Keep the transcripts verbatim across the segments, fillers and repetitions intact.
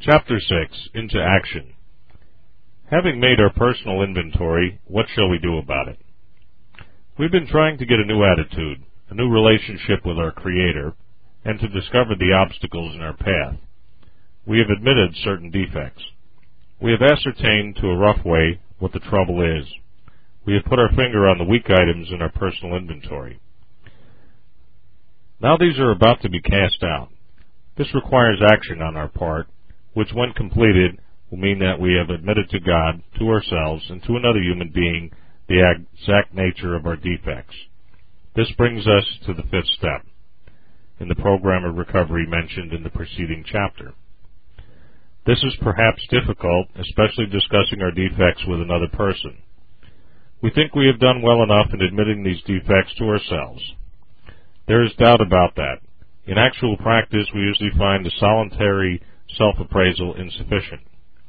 Chapter six. Into Action. Having made our personal inventory, what shall we do about it? We've been trying to get a new attitude, a new relationship with our Creator, and to discover the obstacles in our path. We have admitted certain defects. We have ascertained to a rough way what the trouble is. We have put our finger on the weak items in our personal inventory. Now these are about to be cast out. This requires action on our part, which when completed will mean that we have admitted to God, to ourselves, and to another human being the exact nature of our defects. This brings us to the fifth step in the program of recovery mentioned in the preceding chapter. This is perhaps difficult, especially discussing our defects with another person. We think we have done well enough in admitting these defects to ourselves. There is doubt about that. In actual practice, we usually find the solitary self-appraisal insufficient.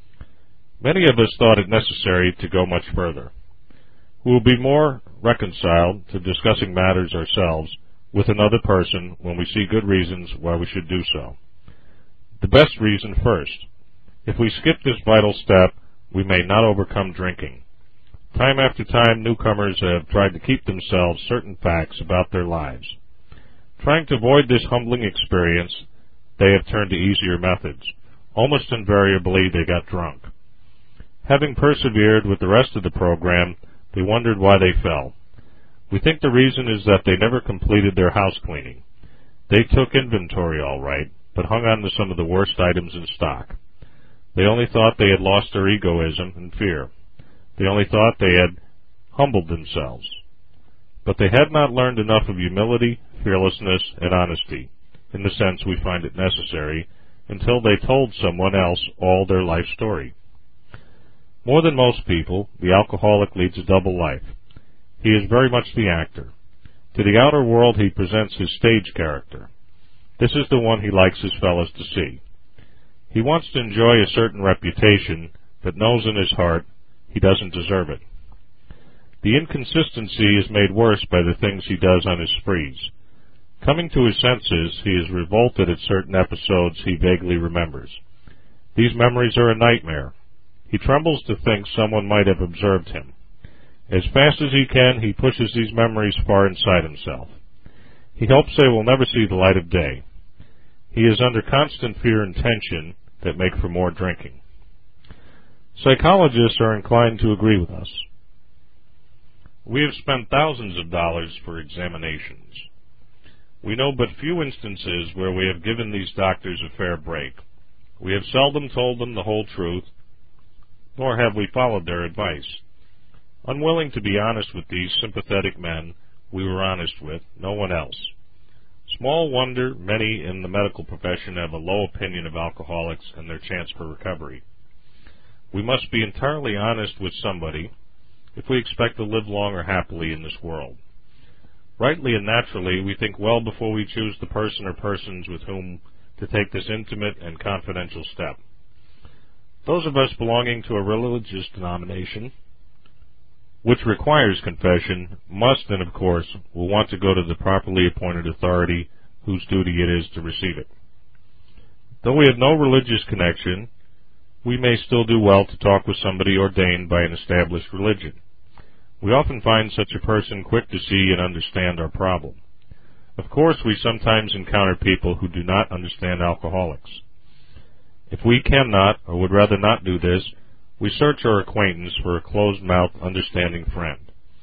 Many of us thought it necessary to go much further. We will be more reconciled to discussing matters ourselves with another person when we see good reasons why we should do so. The best reason first. If we skip this vital step, we may not overcome drinking. Time after time, newcomers have tried to keep themselves certain facts about their lives. Trying to avoid this humbling experience, they have turned to easier methods. Almost invariably, they got drunk. Having persevered with the rest of the program, they wondered why they fell. We think the reason is that they never completed their house cleaning. They took inventory all right, but hung on to some of the worst items in stock. They only thought they had lost their egoism and fear. They only thought they had humbled themselves. But they had not learned enough of humility, fearlessness, and honesty, in the sense we find it necessary, until they told someone else all their life story. More than most people, the alcoholic leads a double life. He is very much the actor. To the outer world he presents his stage character. This is the one he likes his fellows to see. He wants to enjoy a certain reputation, but knows in his heart he doesn't deserve it. The inconsistency is made worse by the things he does on his sprees. Coming to his senses, he is revolted at certain episodes he vaguely remembers. These memories are a nightmare. He trembles to think someone might have observed him. As fast as he can, he pushes these memories far inside himself. He hopes they will never see the light of day. He is under constant fear and tension that make for more drinking. Psychologists are inclined to agree with us. We have spent thousands of dollars for examinations. We know but few instances where we have given these doctors a fair break. We have seldom told them the whole truth, nor have we followed their advice. Unwilling to be honest with these sympathetic men we were honest with, no one else. Small wonder many in the medical profession have a low opinion of alcoholics and their chance for recovery. We must be entirely honest with somebody if we expect to live long or happily in this world. Rightly and naturally, we think well before we choose the person or persons with whom to take this intimate and confidential step. Those of us belonging to a religious denomination which requires confession must, and of course, will want to go to the properly appointed authority whose duty it is to receive it. Though we have no religious connection, we may still do well to talk with somebody ordained by an established religion. We often find such a person quick to see and understand our problem. Of course, we sometimes encounter people who do not understand alcoholics. If we cannot, or would rather not do this, we search our acquaintance for a closed-mouthed, understanding friend.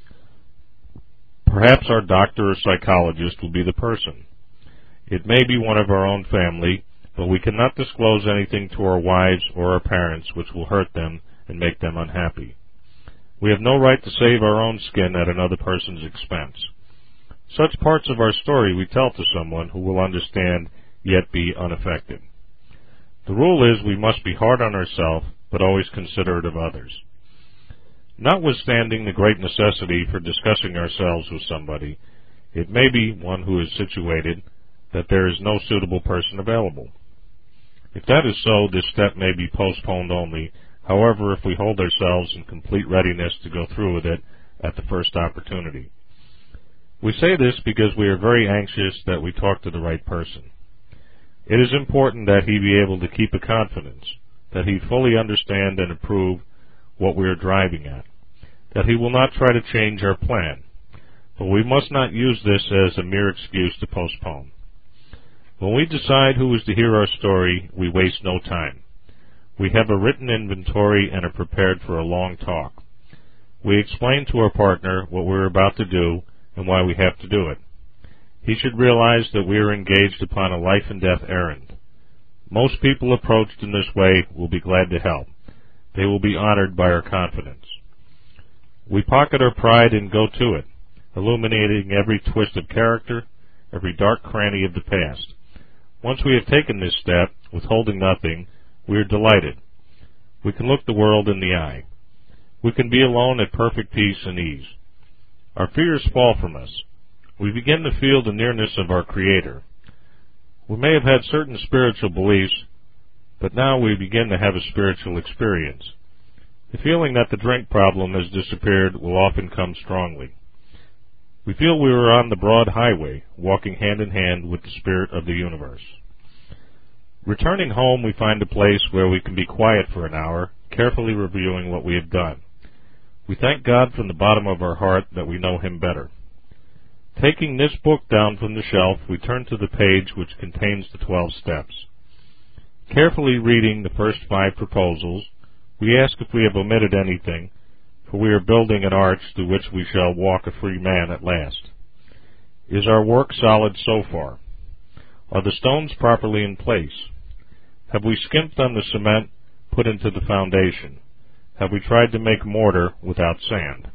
Perhaps our doctor or psychologist will be the person. It may be one of our own family, but we cannot disclose anything to our wives or our parents which will hurt them and make them unhappy. We have no right to save our own skin at another person's expense. Such parts of our story we tell to someone who will understand, yet be unaffected. The rule is we must be hard on ourselves, but always considerate of others. Notwithstanding the great necessity for discussing ourselves with somebody, it may be one who is situated that there is no suitable person available. If that is so, this step may be postponed only. However, if we hold ourselves in complete readiness to go through with it at the first opportunity. We say this because we are very anxious that we talk to the right person. It is important that he be able to keep a confidence, that he fully understand and approve what we are driving at, that he will not try to change our plan. But we must not use this as a mere excuse to postpone. When we decide who is to hear our story, we waste no time. We have a written inventory and are prepared for a long talk. We explain to our partner what we are about to do and why we have to do it. He should realize that we are engaged upon a life and death errand. Most people approached in this way will be glad to help. They will be honored by our confidence. We pocket our pride and go to it, illuminating every twist of character, every dark cranny of the past. Once we have taken this step, withholding nothing, we are delighted. We can look the world in the eye. We can be alone at perfect peace and ease. Our fears fall from us. We begin to feel the nearness of our Creator. We may have had certain spiritual beliefs, but now we begin to have a spiritual experience. The feeling that the drink problem has disappeared will often come strongly. We feel we are on the broad highway, walking hand in hand with the Spirit of the universe. Returning home, we find a place where we can be quiet for an hour, carefully reviewing what we have done. We thank God from the bottom of our heart that we know Him better. Taking this book down from the shelf, we turn to the page which contains the twelve steps. Carefully reading the first five proposals, we ask if we have omitted anything, for we are building an arch through which we shall walk a free man at last. Is our work solid so far? Are the stones properly in place? Have we skimped on the cement put into the foundation? Have we tried to make mortar without sand?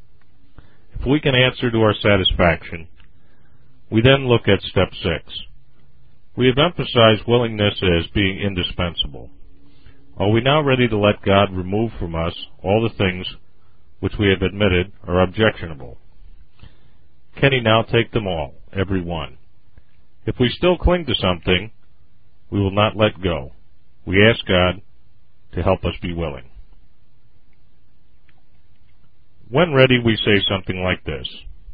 If we can answer to our satisfaction, we then look at step six. We have emphasized willingness as being indispensable. Are we now ready to let God remove from us all the things which we have admitted are objectionable? Can He now take them all, every one? If we still cling to something, we will not let go. We ask God to help us be willing. When ready, we say something like this: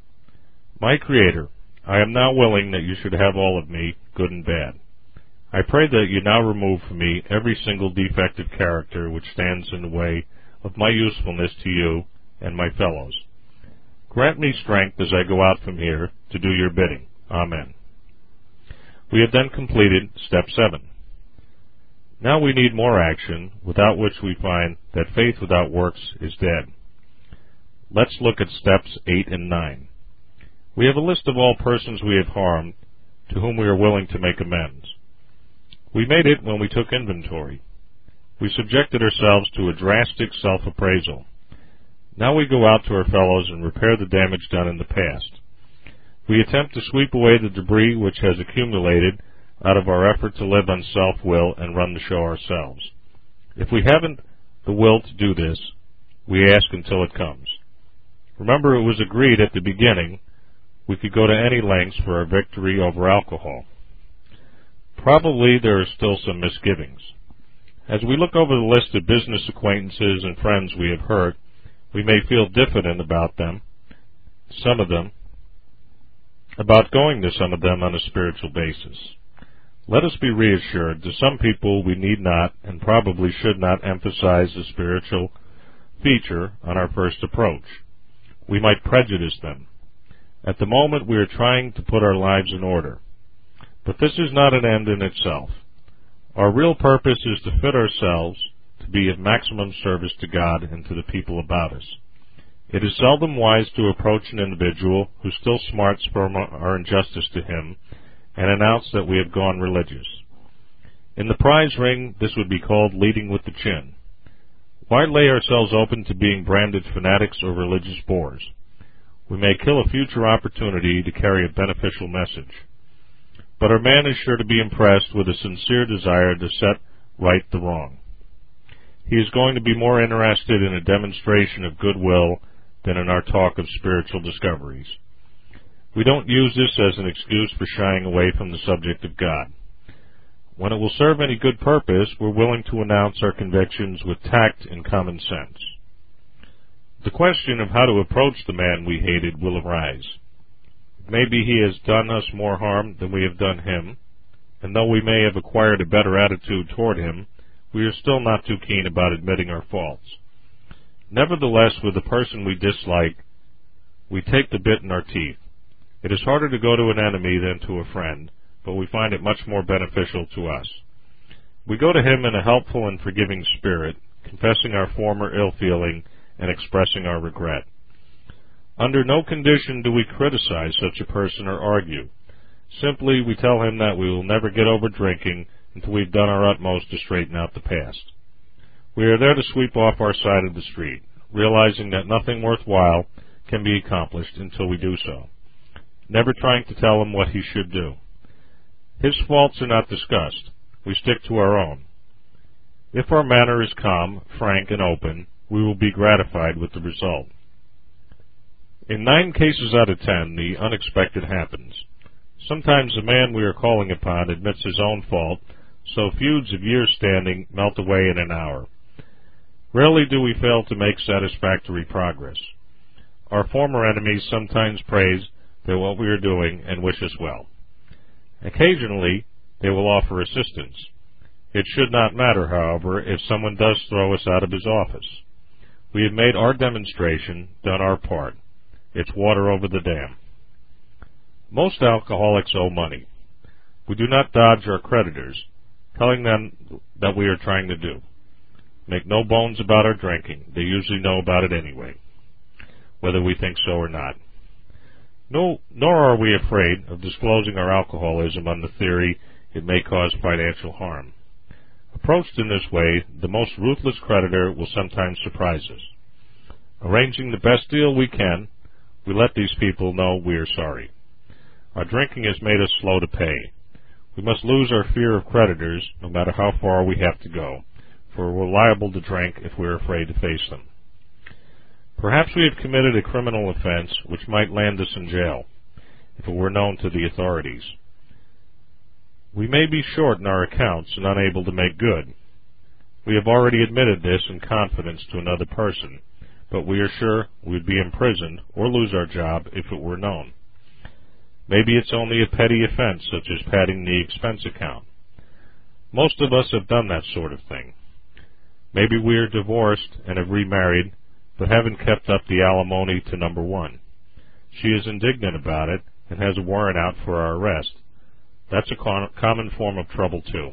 My Creator, I am now willing that you should have all of me, good and bad. I pray that you now remove from me every single defective character which stands in the way of my usefulness to you and my fellows. Grant me strength as I go out from here to do your bidding. Amen. We have then completed step seven. Now we need more action, without which we find that faith without works is dead. Let's look at steps eight and nine. We have a list of all persons we have harmed, to whom we are willing to make amends. We made it when we took inventory. We subjected ourselves to a drastic self-appraisal. Now we go out to our fellows and repair the damage done in the past. We attempt to sweep away the debris which has accumulated out of our effort to live on self-will and run the show ourselves. If we haven't the will to do this, we ask until it comes. Remember, it was agreed at the beginning we could go to any lengths for our victory over alcohol. Probably there are still some misgivings. As we look over the list of business acquaintances and friends we have hurt, we may feel diffident about them, some of them, about going to some of them on a spiritual basis. Let us be reassured that some people we need not and probably should not emphasize the spiritual feature on our first approach. We might prejudice them. At the moment we are trying to put our lives in order. But this is not an end in itself. Our real purpose is to fit ourselves to be of maximum service to God and to the people about us. It is seldom wise to approach an individual who still smarts from our injustice to him and announce that we have gone religious. In the prize ring, this would be called leading with the chin. Why lay ourselves open to being branded fanatics or religious bores? We may kill a future opportunity to carry a beneficial message. But our man is sure to be impressed with a sincere desire to set right the wrong. He is going to be more interested in a demonstration of goodwill than in our talk of spiritual discoveries. We don't use this as an excuse for shying away from the subject of God. When it will serve any good purpose, we're willing to announce our convictions with tact and common sense. The question of how to approach the man we hated will arise. Maybe he has done us more harm than we have done him, and though we may have acquired a better attitude toward him, we are still not too keen about admitting our faults. Nevertheless, with the person we dislike, we take the bit in our teeth. It is harder to go to an enemy than to a friend, but we find it much more beneficial to us. We go to him in a helpful and forgiving spirit, confessing our former ill feeling and expressing our regret. Under no condition do we criticize such a person or argue. Simply, we tell him that we will never get over drinking until we've done our utmost to straighten out the past. We are there to sweep off our side of the street, realizing that nothing worthwhile can be accomplished until we do so, never trying to tell him what he should do. His faults are not discussed. We stick to our own. If our manner is calm, frank, and open, we will be gratified with the result. In nine cases out of ten, the unexpected happens. Sometimes the man we are calling upon admits his own fault, so feuds of years standing melt away in an hour. Rarely do we fail to make satisfactory progress. Our former enemies sometimes praise that what we are doing and wish us well. Occasionally, they will offer assistance. It should not matter, however, if someone does throw us out of his office. We have made our demonstration, done our part. It's water over the dam. Most alcoholics owe money. We do not dodge our creditors, telling them that we are trying to do. Make no bones about our drinking. They usually know about it anyway, whether we think so or not. No, nor are we afraid of disclosing our alcoholism on the theory it may cause financial harm. Approached in this way, the most ruthless creditor will sometimes surprise us. Arranging the best deal we can, we let these people know we are sorry. Our drinking has made us slow to pay. We must lose our fear of creditors, no matter how far we have to go, for we're liable to drink if we're afraid to face them. Perhaps we have committed a criminal offense which might land us in jail, if it were known to the authorities. We may be short in our accounts and unable to make good. We have already admitted this in confidence to another person, but we are sure we would be imprisoned or lose our job if it were known. Maybe it's only a petty offense, such as padding the expense account. Most of us have done that sort of thing. Maybe we are divorced and have remarried, but haven't kept up the alimony to number one. She is indignant about it and has a warrant out for our arrest. That's a con- common form of trouble, too.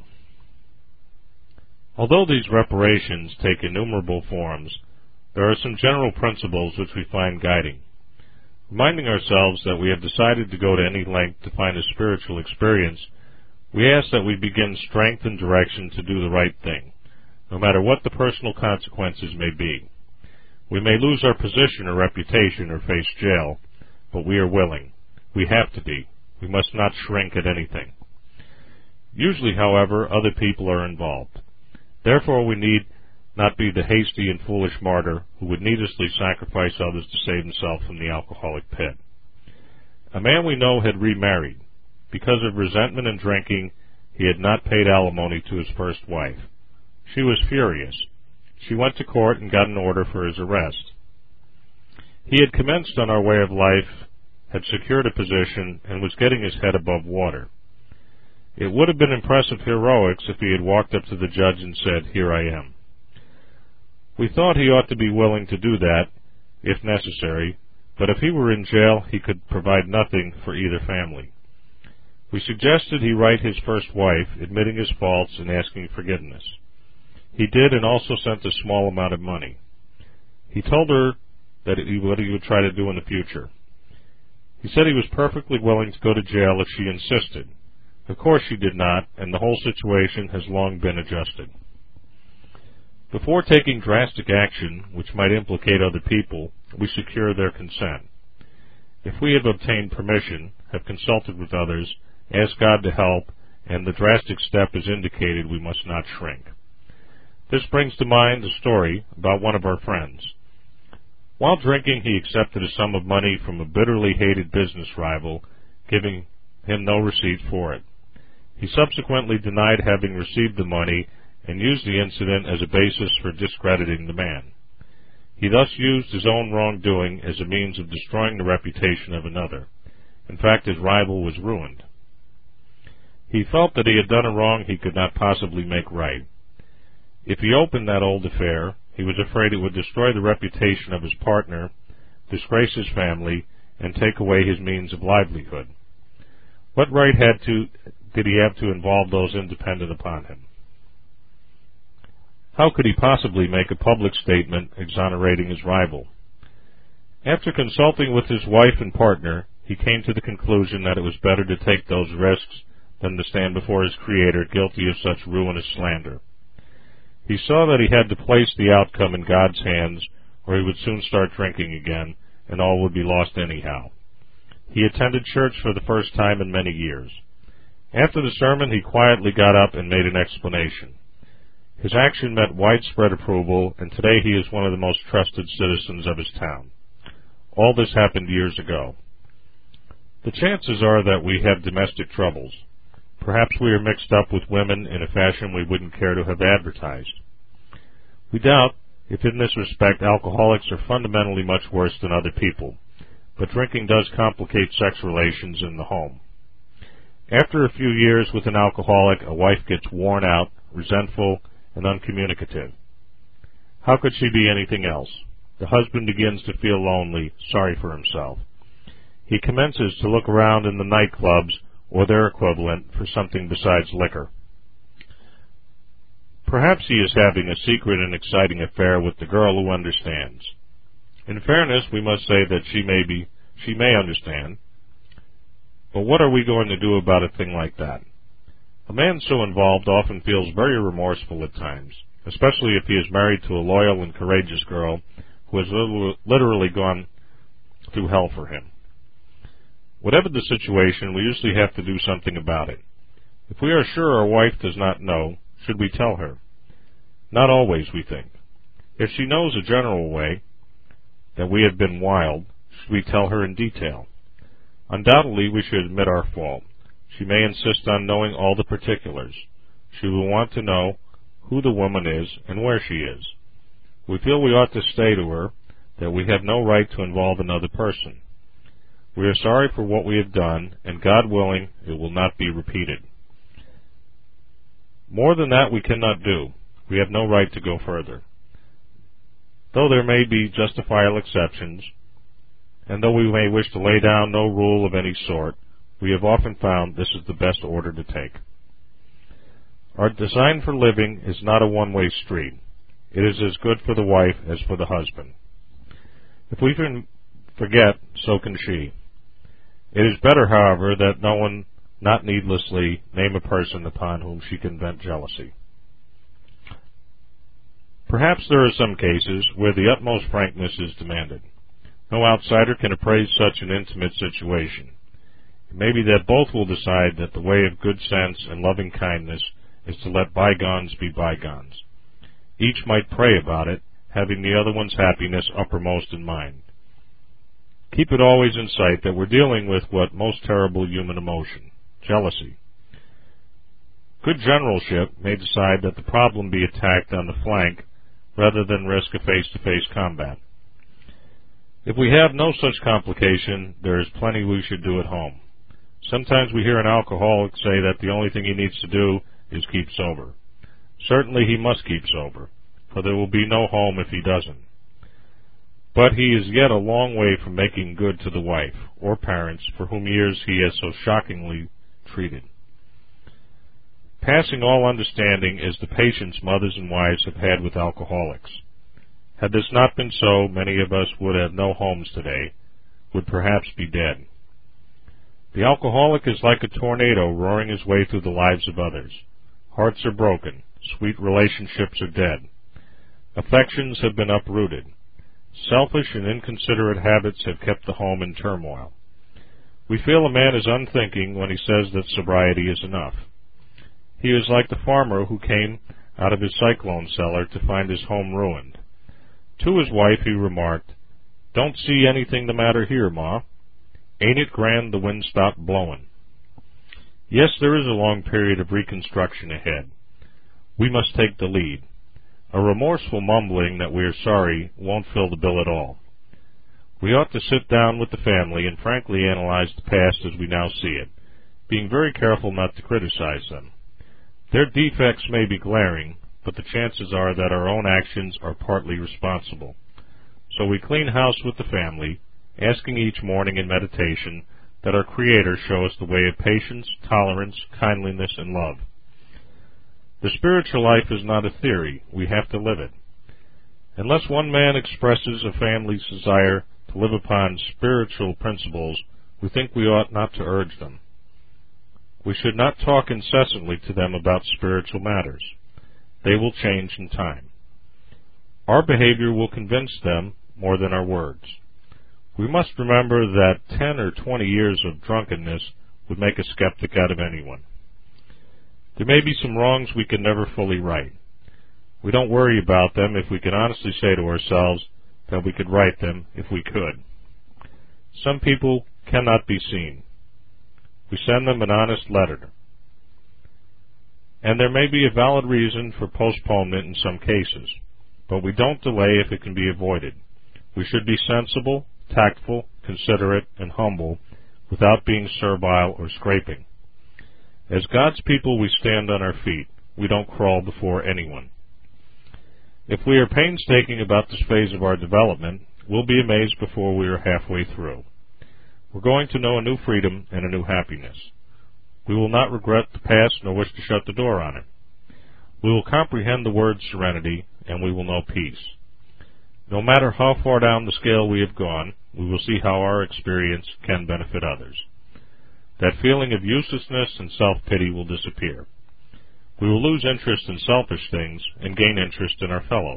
Although these reparations take innumerable forms, there are some general principles which we find guiding. Reminding ourselves that we have decided to go to any length to find a spiritual experience, we ask that we begin strength and direction to do the right thing, no matter what the personal consequences may be. We may lose our position or reputation or face jail, but we are willing. We have to be. We must not shrink at anything. Usually, however, other people are involved. Therefore, we need not be the hasty and foolish martyr who would needlessly sacrifice others to save himself from the alcoholic pit. A man we know had remarried. Because of resentment and drinking, he had not paid alimony to his first wife. She was furious. She went to court and got an order for his arrest. He had commenced on our way of life, had secured a position, and was getting his head above water. It would have been impressive heroics if he had walked up to the judge and said, "Here I am." We thought he ought to be willing to do that, if necessary, but if he were in jail, he could provide nothing for either family. We suggested he write his first wife, admitting his faults and asking forgiveness. He did, and also sent a small amount of money. He told her that he, what he would try to do in the future. He said he was perfectly willing to go to jail if she insisted. Of course she did not, and the whole situation has long been adjusted. Before taking drastic action, which might implicate other people, we secure their consent. If we have obtained permission, have consulted with others, asked God to help, and the drastic step is indicated, we must not shrink. This brings to mind a story about one of our friends. While drinking, he accepted a sum of money from a bitterly hated business rival, giving him no receipt for it. He subsequently denied having received the money and used the incident as a basis for discrediting the man. He thus used his own wrongdoing as a means of destroying the reputation of another. In fact, his rival was ruined. He felt that he had done a wrong he could not possibly make right. If he opened that old affair, he was afraid it would destroy the reputation of his partner, disgrace his family, and take away his means of livelihood. What right had to, did he have to involve those independent upon him? How could he possibly make a public statement exonerating his rival? After consulting with his wife and partner, he came to the conclusion that it was better to take those risks than to stand before his Creator guilty of such ruinous slander. He saw that he had to place the outcome in God's hands, or he would soon start drinking again, and all would be lost anyhow. He attended church for the first time in many years. After the sermon, he quietly got up and made an explanation. His action met widespread approval, and today he is one of the most trusted citizens of his town. All this happened years ago. The chances are that we have domestic troubles. Perhaps we are mixed up with women in a fashion we wouldn't care to have advertised. We doubt if in this respect alcoholics are fundamentally much worse than other people, but drinking does complicate sex relations in the home. After a few years with an alcoholic, a wife gets worn out, resentful, and uncommunicative. How could she be anything else? The husband begins to feel lonely, sorry for himself. He commences to look around in the nightclubs or their equivalent for something besides liquor. Perhaps he is having a secret and exciting affair with the girl who understands. In fairness, we must say that she may be, she may understand. But what are we going to do about a thing like that? A man so involved often feels very remorseful at times, especially if he is married to a loyal and courageous girl who has literally gone through hell for him. Whatever the situation, we usually have to do something about it. If we are sure our wife does not know, should we tell her? Not always, we think. If she knows a general way that we have been wild, should we tell her in detail? Undoubtedly, we should admit our fault. She may insist on knowing all the particulars. She will want to know who the woman is and where she is. We feel we ought to say to her that we have no right to involve another person. We are sorry for what we have done, and God willing, it will not be repeated. More than that we cannot do. We have no right to go further. Though there may be justifiable exceptions, and though we may wish to lay down no rule of any sort, we have often found this is the best order to take. Our design for living is not a one-way street. It is as good for the wife as for the husband. If we can forget, so can she. It is better, however, that no one not needlessly name a person upon whom she can vent jealousy. Perhaps there are some cases where the utmost frankness is demanded. No outsider can appraise such an intimate situation. It may be that both will decide that the way of good sense and loving kindness is to let bygones be bygones. Each might pray about it, having the other one's happiness uppermost in mind. Keep it always in sight that we're dealing with what most terrible human emotion, jealousy. Good generalship may decide that the problem be attacked on the flank rather than risk a face-to-face combat. If we have no such complication, there is plenty we should do at home. Sometimes we hear an alcoholic say that the only thing he needs to do is keep sober. Certainly he must keep sober, for there will be no home if he doesn't. But he is yet a long way from making good to the wife or parents for whom years he has so shockingly treated. Passing all understanding is the patience mothers and wives have had with alcoholics. Had this not been so, many of us would have no homes today, would perhaps be dead. The alcoholic is like a tornado roaring his way through the lives of others. Hearts are broken. Sweet relationships are dead. Affections have been uprooted. Selfish and inconsiderate habits have kept the home in turmoil. We feel a man is unthinking when he says that sobriety is enough. He is like the farmer who came out of his cyclone cellar to find his home ruined. To his wife he remarked, "Don't see anything the matter here, Ma. Ain't it grand the wind stopped blowing?" Yes, there is a long period of reconstruction ahead. We must take the lead. A remorseful mumbling that we are sorry won't fill the bill at all. We ought to sit down with the family and frankly analyze the past as we now see it. being very careful not to criticize them. Their defects may be glaring, but the chances are that our own actions are partly responsible. So we clean house with the family, asking each morning in meditation that our Creator show us the way of patience, tolerance, kindliness, and love. The spiritual life is not a theory. We have to live it. Unless one man expresses a family's desire to live upon spiritual principles, we think we ought not to urge them. We should not talk incessantly to them about spiritual matters. They will change in time. Our behavior will convince them more than our words. We must remember that ten or twenty years of drunkenness would make a skeptic out of anyone. There may be some wrongs we can never fully right. We don't worry about them if we can honestly say to ourselves that we could right them if we could. Some people cannot be seen. We send them an honest letter. And there may be a valid reason for postponement in some cases, but we don't delay if it can be avoided. We should be sensible, tactful, considerate, and humble without being servile or scraping. As God's people, we stand on our feet. We don't crawl before anyone. If we are painstaking about this phase of our development, we'll be amazed before we are halfway through. We're going to know a new freedom and a new happiness. We will not regret the past nor wish to shut the door on it. We will comprehend the word serenity, and we will know peace. No matter how far down the scale we have gone, we will see how our experience can benefit others. That feeling of uselessness and self-pity will disappear. We will lose interest in selfish things and gain interest in our fellows.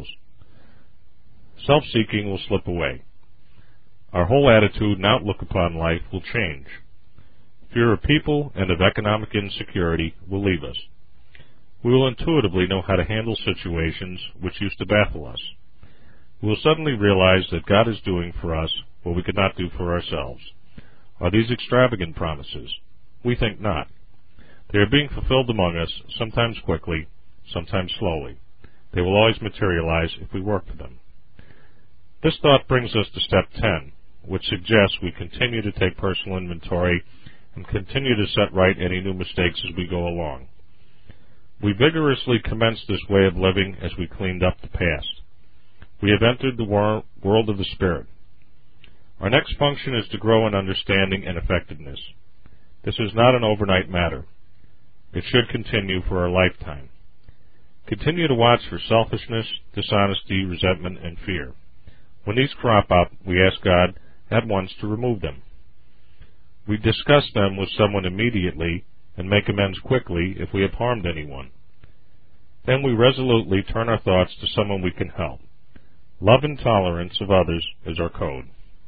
Self-seeking will slip away. Our whole attitude and outlook upon life will change. Fear of people and of economic insecurity will leave us. We will intuitively know how to handle situations which used to baffle us. We will suddenly realize that God is doing for us what we could not do for ourselves. Are these extravagant promises? We think not. They are being fulfilled among us, sometimes quickly, sometimes slowly. They will always materialize if we work for them. This thought brings us to step ten, which suggests we continue to take personal inventory and continue to set right any new mistakes as we go along. We vigorously commenced this way of living as we cleaned up the past. We have entered the wor- world of the Spirit. Our next function is to grow in understanding and effectiveness. This is not an overnight matter. It should continue for our lifetime. Continue to watch for selfishness, dishonesty, resentment, and fear. When these crop up, we ask God at once to remove them. We discuss them with someone immediately and make amends quickly if we have harmed anyone. Then we resolutely turn our thoughts to someone we can help. Love and tolerance of others is our code.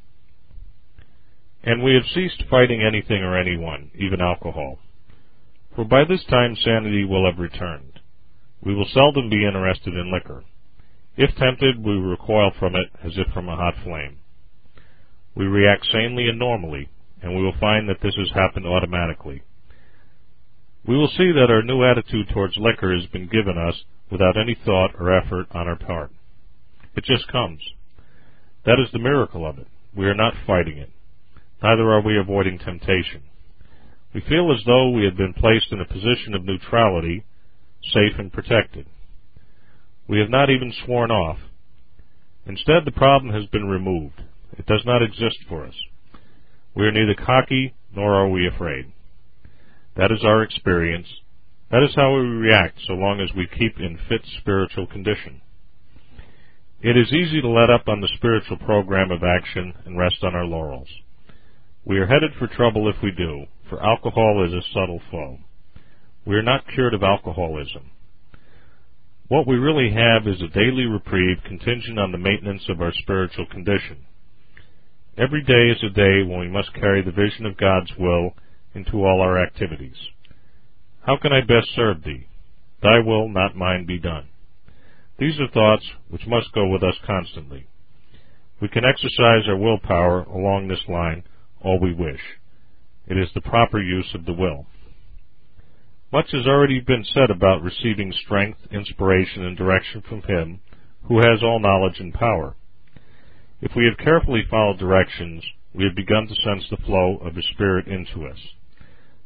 And we have ceased fighting anything or anyone, even alcohol. For by this time sanity will have returned. We will seldom be interested in liquor. If tempted, we will recoil from it as if from a hot flame. We react sanely and normally, and we will find that this has happened automatically. We will see that our new attitude towards liquor has been given us without any thought or effort on our part. It just comes. That is the miracle of it. We are not fighting it. Neither are we avoiding temptation. We feel as though we had been placed in a position of neutrality, safe and protected. We have not even sworn off. Instead, the problem has been removed. It does not exist for us. We are neither cocky nor are we afraid. That is our experience. That is how we react so long as we keep in fit spiritual condition. It is easy to let up on the spiritual program of action and rest on our laurels. We are headed for trouble if we do, for alcohol is a subtle foe. We are not cured of alcoholism. What we really have is a daily reprieve contingent on the maintenance of our spiritual condition. Every day is a day when we must carry the vision of God's will into all our activities. How can I best serve Thee? Thy will, not mine, be done. These are thoughts which must go with us constantly. We can exercise our willpower along this line all we wish. It is the proper use of the will. Much has already been said about receiving strength, inspiration, and direction from Him who has all knowledge and power. If we have carefully followed directions, we have begun to sense the flow of His Spirit into us.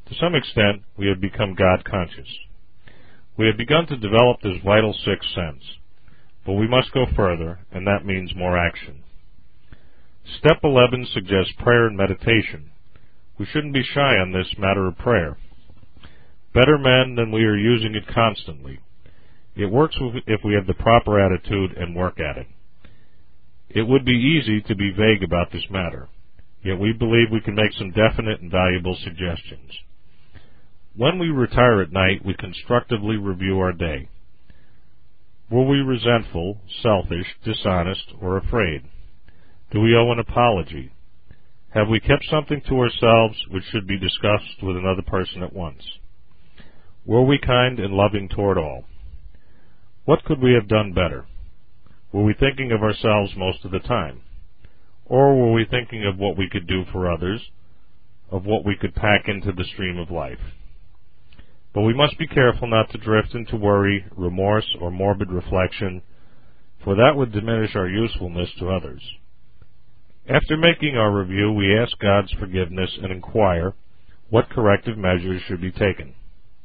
To some extent, we have become God-conscious. We have begun to develop this vital sixth sense, but we must go further, and that means more action. Step eleven suggests prayer and meditation. We shouldn't be shy on this matter of prayer. Better men than we are using it constantly. It works if we have the proper attitude and work at it. It would be easy to be vague about this matter, yet we believe we can make some definite and valuable suggestions. When we retire at night, we constructively review our day. Were we resentful, selfish, dishonest, or afraid? Do we owe an apology? Have we kept something to ourselves which should be discussed with another person at once? Were we kind and loving toward all? What could we have done better? Were we thinking of ourselves most of the time? Or were we thinking of what we could do for others, of what we could pack into the stream of life? But we must be careful not to drift into worry, remorse, or morbid reflection, for that would diminish our usefulness to others. After making our review, we ask God's forgiveness and inquire what corrective measures should be taken.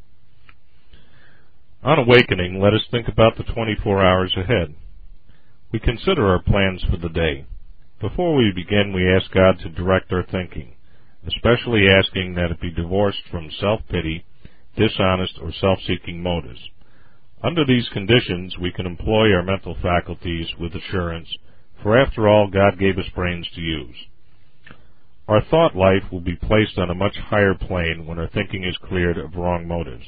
On awakening, let us think about the twenty-four hours ahead. We consider our plans for the day. Before we begin, we ask God to direct our thinking, especially asking that it be divorced from self-pity, dishonest, or self-seeking motives. Under these conditions, we can employ our mental faculties with assurance, for after all, God gave us brains to use. Our thought life will be placed on a much higher plane when our thinking is cleared of wrong motives.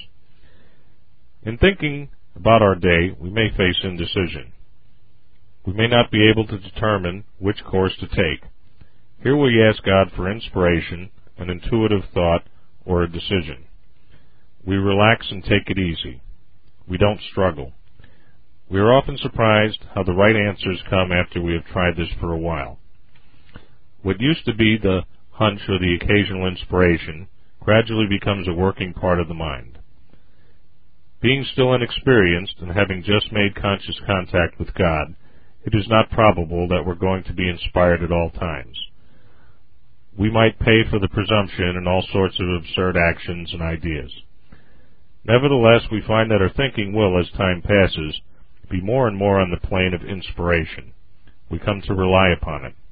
In thinking about our day, we may face indecision. We may not be able to determine which course to take. Here we ask God for inspiration, an intuitive thought, or a decision. We relax and take it easy. We don't struggle. We are often surprised how the right answers come after we have tried this for a while. What used to be the hunch or the occasional inspiration gradually becomes a working part of the mind. Being still inexperienced and having just made conscious contact with God, it is not probable that we're going to be inspired at all times. We might pay for the presumption in all sorts of absurd actions and ideas. Nevertheless, we find that our thinking will, as time passes, be more and more on the plane of inspiration. We come to rely upon it.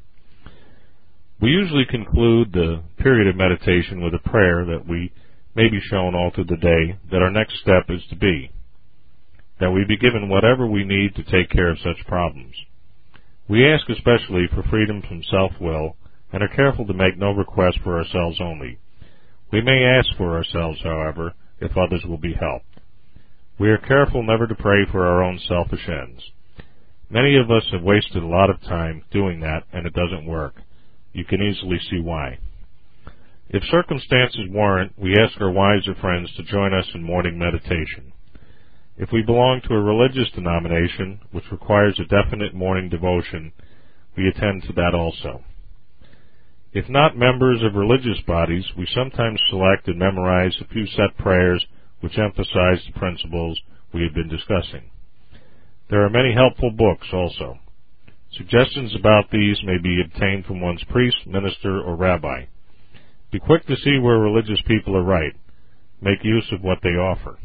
We usually conclude the period of meditation with a prayer that we may be shown all through the day that our next step is to be, that we be given whatever we need to take care of such problems. We ask especially for freedom from self-will and are careful to make no request for ourselves only. We may ask for ourselves, however, if others will be helped. We are careful never to pray for our own selfish ends. Many of us have wasted a lot of time doing that, and it doesn't work. You can easily see why. If circumstances warrant, we ask our wiser friends to join us in morning meditation. If we belong to a religious denomination which requires a definite morning devotion, we attend to that also. If not members of religious bodies, we sometimes select and memorize a few set prayers which emphasize the principles we have been discussing. There are many helpful books also. Suggestions about these may be obtained from one's priest, minister, or rabbi. Be quick to see where religious people are right. Make use of what they offer.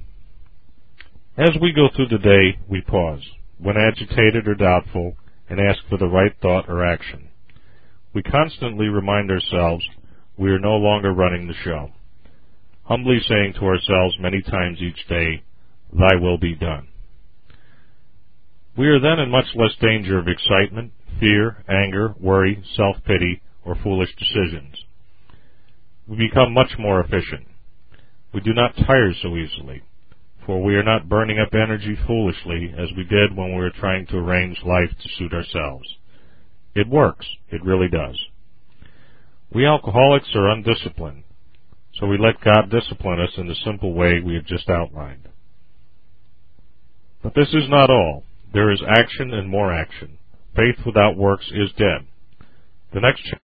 As we go through the day, we pause, when agitated or doubtful, and ask for the right thought or action. We constantly remind ourselves we are no longer running the show, humbly saying to ourselves many times each day, "Thy will be done." We are then in much less danger of excitement, fear, anger, worry, self-pity, or foolish decisions. We become much more efficient. We do not tire so easily, for we are not burning up energy foolishly as we did when we were trying to arrange life to suit ourselves. It works. It really does. We alcoholics are undisciplined, so we let God discipline us in the simple way we have just outlined. But this is not all. There is action and more action. Faith without works is dead. The next